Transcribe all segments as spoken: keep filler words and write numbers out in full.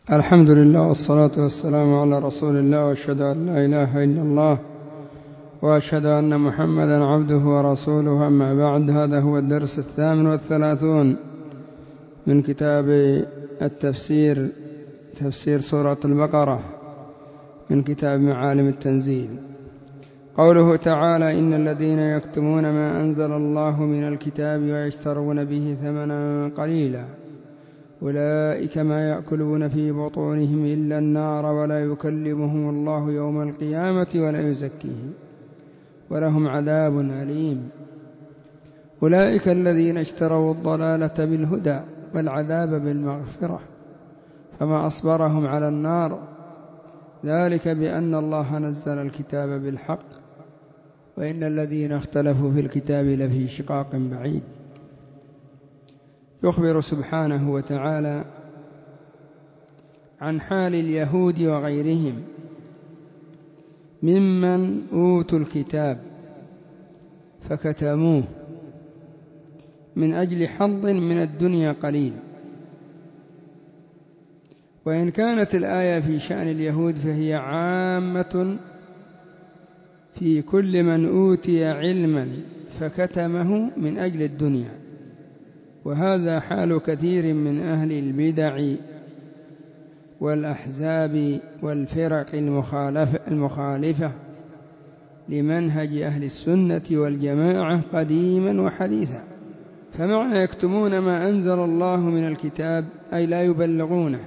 الحمد لله والصلاة والسلام على رسول الله، وأشهد أن لا إله إلا الله، وأشهد أن محمدا عبده ورسوله. أما بعد، هذا هو الدرس الثامن والثلاثون من كتاب التفسير، تفسير سورة البقرة من كتاب معالم التنزيل. قوله تعالى: إن الذين يكتمون ما أنزل الله من الكتاب ويشترون به ثمنا قليلا أولئك ما يأكلون في بطونهم إلا النار ولا يكلمهم الله يوم القيامة ولا يزكيهم ولهم عذاب أليم. أولئك الذين اشتروا الضلالة بالهدى والعذاب بالمغفرة فما أصبرهم على النار، ذلك بأن الله نزل الكتاب بالحق وإن الذين اختلفوا في الكتاب لفي شقاق بعيد. يخبر سبحانه وتعالى عن حال اليهود وغيرهم ممن أوتوا الكتاب فكتموه من أجل حظ من الدنيا قليل. وإن كانت الآية في شأن اليهود فهي عامة في كل من أوتي علما فكتمه من أجل الدنيا، وهذا حال كثير من أهل البدع والأحزاب والفرق المخالفة, المخالفة لمنهج أهل السنة والجماعة قديما وحديثا. فمعنى يكتمون ما أنزل الله من الكتاب أي لا يبلغونه،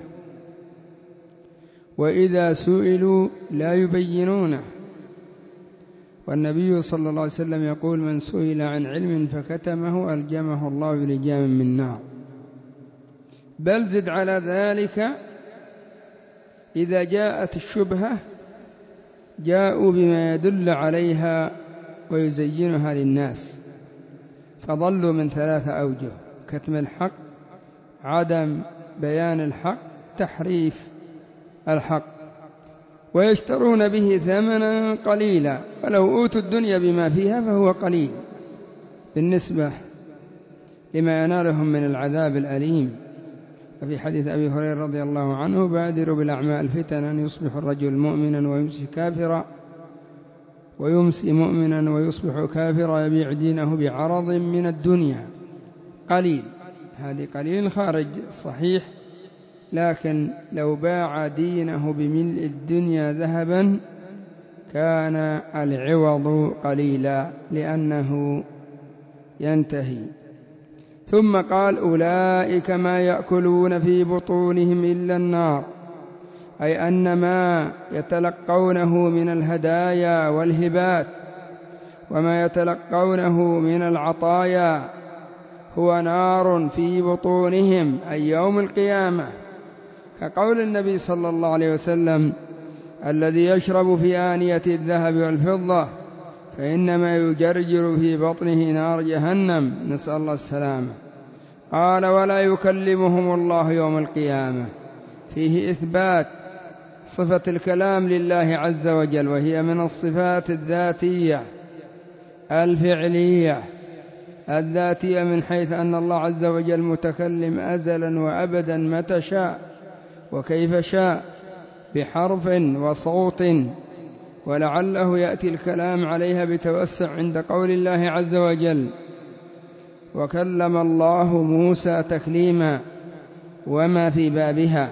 وإذا سئلوا لا يبينونه. والنبي صلى الله عليه وسلم يقول: من سئل عن علم فكتمه ألجمه الله بلجام من نار. بل زد على ذلك، إذا جاءت الشبهة جاءوا بما يدل عليها ويزينها للناس، فضلوا من ثلاثة أوجه: كتم الحق، عدم بيان الحق، تحريف الحق. ويشترون به ثمنا قليلا، ولو أوتوا الدنيا بما فيها فهو قليل بالنسبة لما ينالهم من العذاب الأليم. وفي حديث أبي هريرة رضي الله عنه: بادروا بالأعمال فتنا أن يصبح الرجل مؤمنا ويمسي كافرا ويمسي مؤمنا ويصبح كافرا يبيع دينه بعرض من الدنيا. قليل، هذه قليل خارج صحيح، لكن لو باع دينه بملء الدنيا ذهبا كان العوض قليلا لأنه ينتهي. ثم قال: أولئك ما يأكلون في بطونهم إلا النار، أي أن ما يتلقونه من الهدايا والهبات وما يتلقونه من العطايا هو نار في بطونهم أي يوم القيامة، كقول النبي صلى الله عليه وسلم: الذي يشرب في آنية الذهب والفضة فإنما يجرجر في بطنه نار جهنم، نسأل الله السلامة. قال: ولا يكلمهم الله يوم القيامة، فيه إثبات صفة الكلام لله عز وجل، وهي من الصفات الذاتية الفعلية. الذاتية من حيث أن الله عز وجل متكلم أزلا وأبدا متى شاء وكيف شاء بحرف وصوت، ولعله يأتي الكلام عليها بتوسع عند قول الله عز وجل: وكلم الله موسى تكليما، وما في بابها.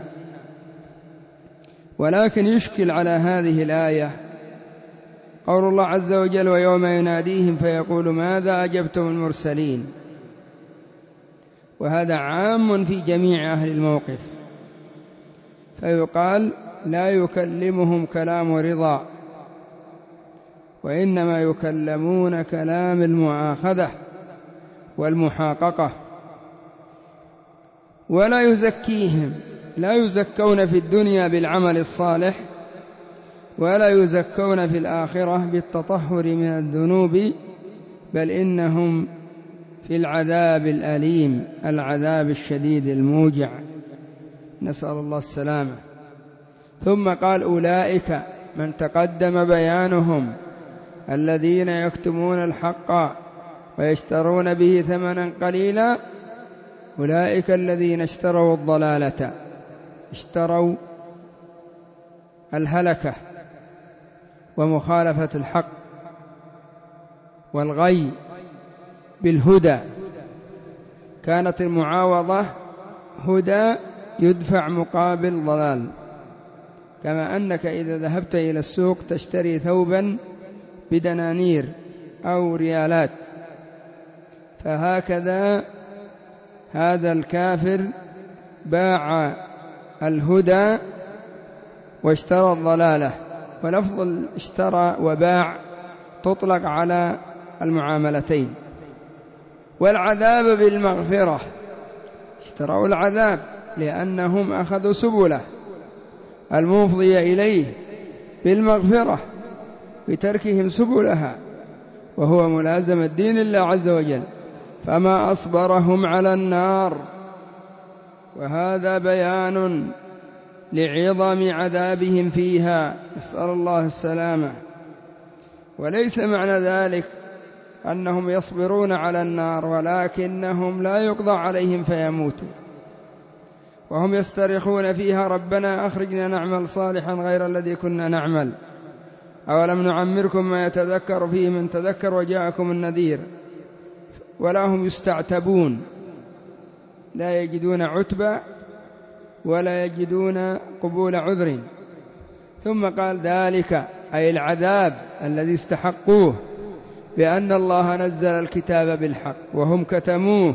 ولكن يشكل على هذه الآية قول الله عز وجل: ويوم يناديهم فيقول ماذا أجبتم المرسلين. وهذا عام في جميع أهل الموقف، فيقال: لا يكلمهم كلام رضا، وإنما يكلمون كلام المؤاخذة والمحاققة. ولا يزكيهم، لا يزكون في الدنيا بالعمل الصالح، ولا يزكون في الآخرة بالتطهر من الذنوب، بل إنهم في العذاب الأليم، العذاب الشديد الموجع، نسأل الله السلامة. ثم قال: أولئك من تقدم بيانهم الذين يكتمون الحق ويشترون به ثمنا قليلا، أولئك الذين اشتروا الضلالة اشتروا الهلكة ومخالفة الحق والغي بالهدى. كانت المعاوضة هدى يدفع مقابل ضلال، كما أنك إذا ذهبت إلى السوق تشتري ثوبا بدنانير أو ريالات، فهكذا هذا الكافر باع الهدى واشترى الضلالة. ولفظ اشترى وباع تطلق على المعاملتين. والعذاب بالمغفرة، اشتروا العذاب لأنهم أخذوا سبله المفضية إليه بالمغفرة بتركهم سبلها، وهو ملازمة دين الله عز وجل، فما أصبرهم على النار. وهذا بيان لعظم عذابهم فيها، نسأل الله السلامة. وليس معنى ذلك أنهم يصبرون على النار، ولكنهم لا يقضى عليهم فيموتوا وهم يسترخون فيها: ربنا أخرجنا نعمل صالحا غير الذي كنا نعمل، أولم نعمركم ما يتذكر فيه من تذكر وجاءكم النذير. ولا هم يستعتبون، لا يجدون عتبة ولا يجدون قبول عذر. ثم قال: ذلك أي العذاب الذي استحقوه بأن الله نزل الكتاب بالحق وهم كتموه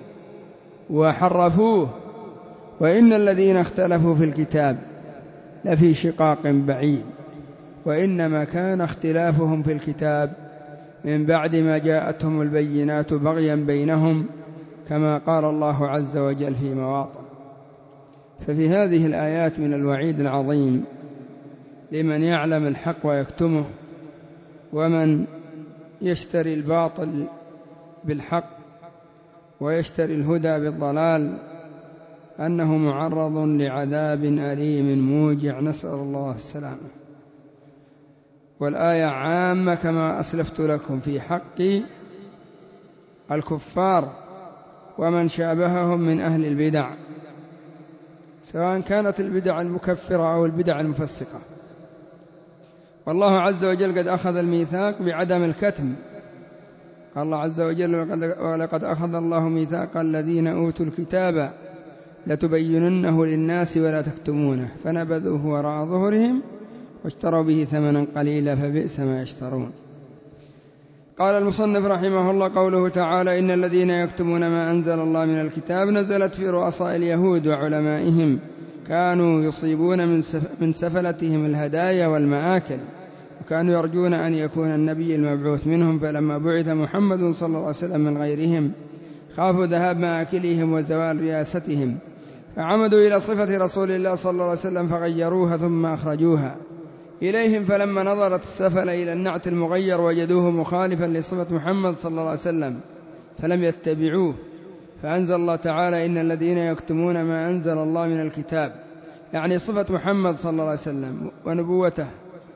وحرفوه، وإن الذين اختلفوا في الكتاب لفي شقاق بعيد. وإنما كان اختلافهم في الكتاب من بعد ما جاءتهم البينات بغيا بينهم، كما قال الله عز وجل في مواطن. ففي هذه الآيات من الوعيد العظيم لمن يعلم الحق ويكتمه، ومن يشتري الباطل بالحق ويشتري الهدى بالضلال، أنه معرض لعذاب أليم موجع، نسأل الله السلامة. والآية عامة كما أسلفت لكم في حق الكفار ومن شابههم من أهل البدع، سواء كانت البدع المكفرة أو البدع المفسقة. والله عز وجل قد أخذ الميثاق بعدم الكتم. قال الله عز وجل: ولقد أخذ الله ميثاق الذين أوتوا الكتاب لتبيننه للناس ولا تكتمونه فنبذوه وراء ظهرهم واشتروا به ثمنا قليلا فبئس ما يشترون. قال المصنف رحمه الله: قوله تعالى: إن الذين يكتمون ما أنزل الله من الكتاب، نزلت في رؤساء اليهود وعلمائهم، كانوا يصيبون من سفلتهم الهدايا والمآكل، وكانوا يرجون أن يكون النبي المبعوث منهم، فلما بعث محمد صلى الله عليه وسلم من غيرهم خافوا ذهاب مآكلهم وزوال رياستهم، فعمدوا إلى صفة رسول الله صلى الله عليه وسلم فغيروها ثم أخرجوها إليهم، فلما نظرت السفل إلى النعت المغير وجدوه مخالفا لصفة محمد صلى الله عليه وسلم فلم يتبعوه، فأنزل الله تعالى: إن الذين يكتمون ما أنزل الله من الكتاب، يعني صفة محمد صلى الله عليه وسلم ونبوته،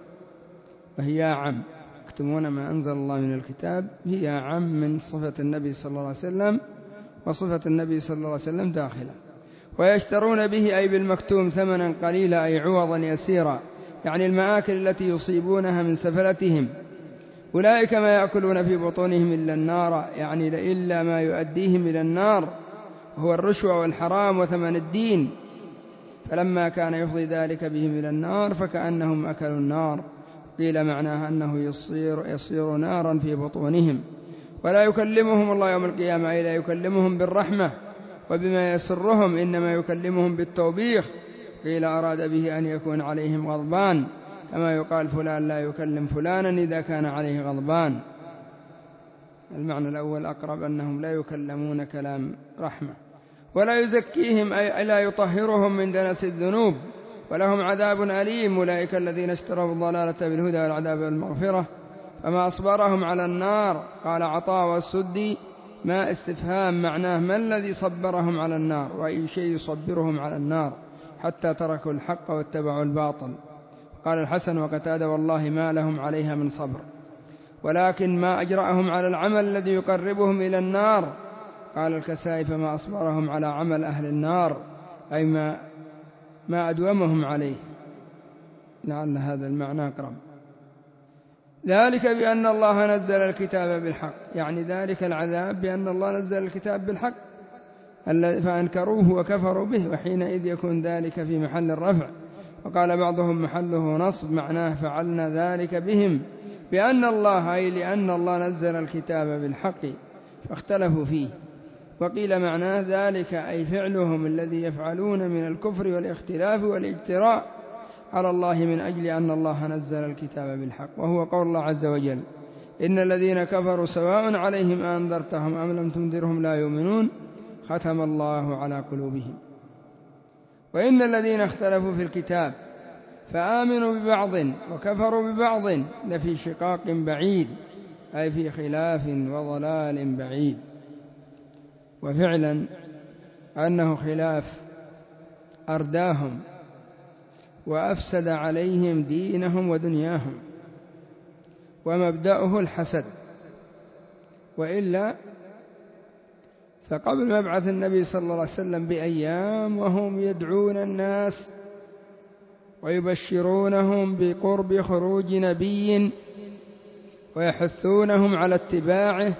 وهي عم. يكتمون ما أنزل الله من الكتاب هي عم من صفة النبي صلى الله عليه وسلم، وصفة النبي صلى الله عليه وسلم داخلة. ويشترون به أي بالمكتوم ثمنا قليلا أي عوضا يسيرا، يعني المآكل التي يصيبونها من سفلتهم. أولئك ما يأكلون في بطونهم إلا النار، يعني إلا ما يؤديهم إلى النار، وهو الرشوة والحرام وثمن الدين. فلما كان يفضي ذلك بهم إلى النار فكأنهم أكلوا النار. قيل معناها أنه يصير, يصير نارا في بطونهم. ولا يكلمهم الله يوم القيامة، أي لا يكلمهم بالرحمة وبما يسرهم، إنما يكلمهم بالتوبيخ. قيل أراد به أن يكون عليهم غضبان، كما يقال فلان لا يكلم فلانا إذا كان عليه غضبان. المعنى الأول أقرب، أنهم لا يكلمون كلام رحمة. ولا يزكيهم أي لا يطهرهم من دنس الذنوب، ولهم عذاب أليم. أولئك الذين اشتروا الضلالة بالهدى والعذاب بالمغفرة، فما أصبرهم على النار. قال عطاء والسدي: ما استفهام معناه ما الذي صبرهم على النار، وأي شيء يصبرهم على النار حتى تركوا الحق واتبعوا الباطل. قال الحسن وقتادة: والله ما لهم عليها من صبر، ولكن ما أجرأهم على العمل الذي يقربهم إلى النار. قال الكسائي: فما أصبرهم على عمل أهل النار، أي ما, ما أدومهم عليه، لعل هذا المعنى أقرب. ذلك بأن الله نزل الكتاب بالحق، يعني ذلك العذاب بأن الله نزل الكتاب بالحق فأنكروه وكفروا به، وحينئذ يكون ذلك في محل الرفع. وقال بعضهم محله نصب، معناه فعلنا ذلك بهم بأن الله، أي لأن الله نزل الكتاب بالحق فاختلفوا فيه. وقيل معناه ذلك أي فعلهم الذي يفعلون من الكفر والاختلاف والاجتراء على الله من أجل أن الله نزل الكتاب بالحق، وهو قول الله عز وجل: إن الذين كفروا سواء عليهم أنذرتهم أم لم تنذرهم لا يؤمنون ختم الله على قلوبهم. وإن الذين اختلفوا في الكتاب فآمنوا ببعض وكفروا ببعض لفي شقاق بعيد، أي في خلاف وضلال بعيد. وفعلا أنه خلاف أرداهم وأفسد عليهم دينهم ودنياهم، ومبدأه الحسد. وإلا فقبل مبعث النبي صلى الله عليه وسلم بأيام وهم يدعون الناس ويبشرونهم بقرب خروج نبي ويحثونهم على اتباعه،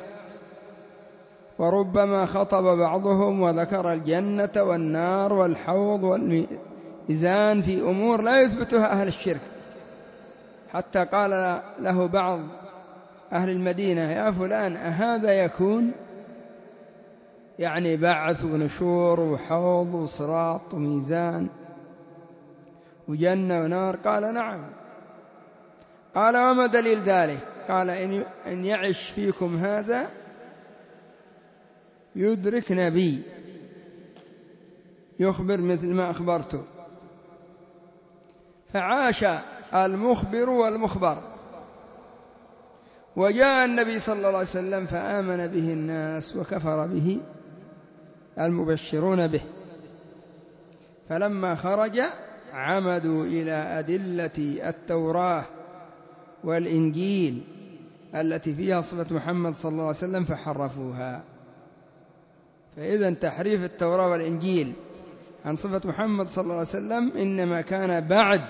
وربما خطب بعضهم وذكر الجنة والنار والحوض والميزان في أمور لا يثبتها أهل الشرك، حتى قال له بعض أهل المدينة: يا فلان أهذا يكون؟ يعني بعث ونشور وحوض وصراط وميزان وجنة ونار؟ قال: نعم. قال: وما دليل ذلك؟ قال: إن يعش فيكم هذا يدرك نبي يخبر مثل ما أخبرته. فعاش المخبر والمخبر، وجاء النبي صلى الله عليه وسلم فآمن به الناس وكفر به المبشرون به. فلما خرج عمدوا إلى أدلة التوراة والإنجيل التي فيها صفة محمد صلى الله عليه وسلم فحرفوها. فإذا تحريف التوراة والإنجيل عن صفة محمد صلى الله عليه وسلم إنما كان بعد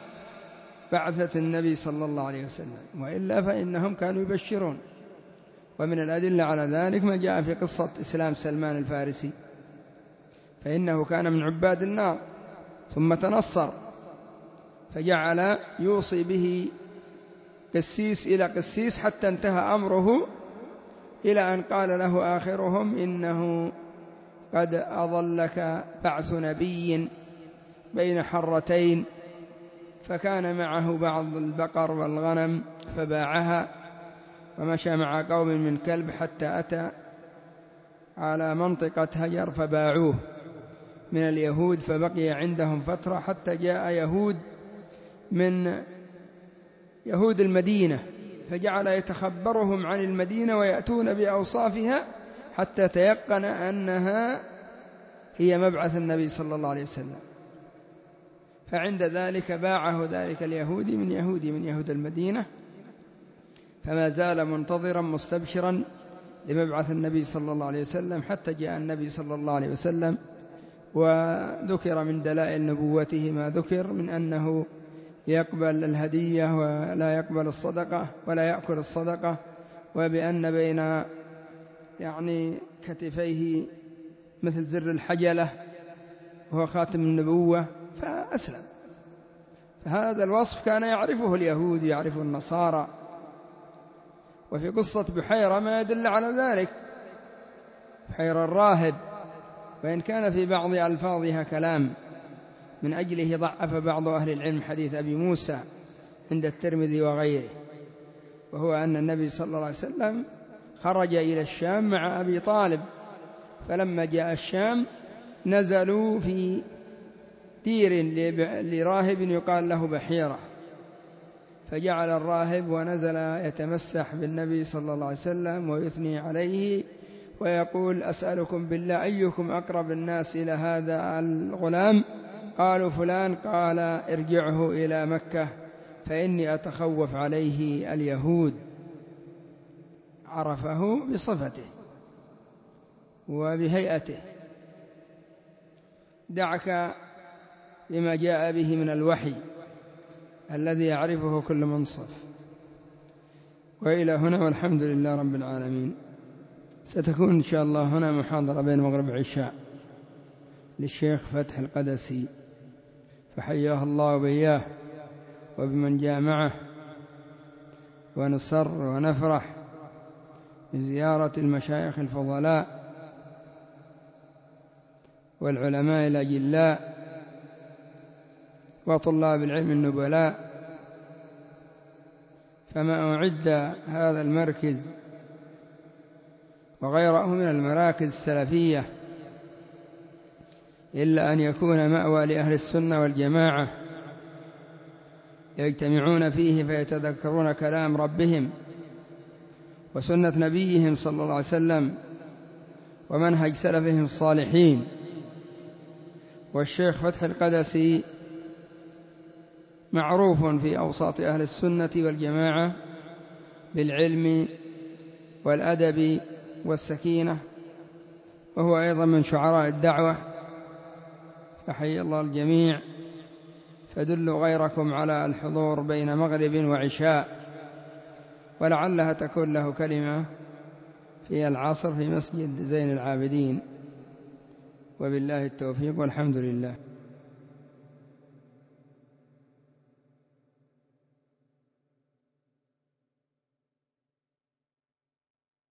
بعثة النبي صلى الله عليه وسلم، وإلا فإنهم كانوا يبشرون. ومن الأدلة على ذلك ما جاء في قصة إسلام سلمان الفارسي، فإنه كان من عباد النار ثم تنصر، فجعل يوصي به قسيس إلى قسيس حتى انتهى أمره إلى أن قال له آخرهم: إنه قد أضلك بعث نبي بين حرتين، فكان معه بعض البقر والغنم فباعها ومشى مع قوم من كلب حتى أتى على منطقة هجر فباعوه من اليهود، فبقي عندهم فترة حتى جاء يهود من يهود المدينة، فجعل يتخبرهم عن المدينة ويأتون بأوصافها حتى تيقن أنها هي مبعث النبي صلى الله عليه وسلم. فعند ذلك باعه ذلك اليهودي من يهودي من يهود المدينة، فما زال منتظرا مستبشرا لمبعث النبي صلى الله عليه وسلم حتى جاء النبي صلى الله عليه وسلم. وذكر من دلائل نبوته ما ذكر من أنه يقبل الهدية ولا يقبل الصدقة ولا يأكل الصدقة، وبأن بين يعني كتفيه مثل زر الحجلة وهو خاتم النبوة، فأسلم. فهذا الوصف كان يعرفه اليهود يعرفه النصارى. وفي قصة بحيرة ما يدل على ذلك، بحيرة الراهب، وإن كان في بعض ألفاظها كلام من أجله ضعف بعض أهل العلم حديث أبي موسى عند الترمذي وغيره، وهو أن النبي صلى الله عليه وسلم خرج إلى الشام مع أبي طالب، فلما جاء الشام نزلوا في دير لراهب يقال له بحيرة، فجعل الراهب ونزل يتمسح بالنبي صلى الله عليه وسلم ويثني عليه ويقول: أسألكم بالله أيكم أقرب الناس إلى هذا الغلام؟ قالوا فلان. قال: ارجعه إلى مكة فإني أتخوف عليه اليهود. عرفه بصفته وبهيئته. دعك بما جاء به من الوحي الذي يعرفه كل منصف. وإلى هنا والحمد لله رب العالمين. ستكون إن شاء الله هنا محاضرة بين مغرب وعشاء للشيخ فتح القدسي، فحياه الله وبياه وبمن جاء معه، ونسر ونفرح بزيارة المشايخ الفضلاء والعلماء الأجلاء وطلاب العلم النبلاء. فما أعد هذا المركز وغيره من المراكز السلفية إلا أن يكون مأوى لأهل السنة والجماعة يجتمعون فيه فيتذكرون كلام ربهم وسنة نبيهم صلى الله عليه وسلم ومنهج سلفهم الصالحين. والشيخ فتح القدسي معروف في أوساط أهل السنة والجماعة بالعلم والأدب والسكينة، وهو أيضا من شعراء الدعوة. فحي الله الجميع، فدلوا غيركم على الحضور بين مغرب وعشاء، ولعلها تكون له كلمة في العصر في مسجد زين العابدين. وبالله التوفيق والحمد لله.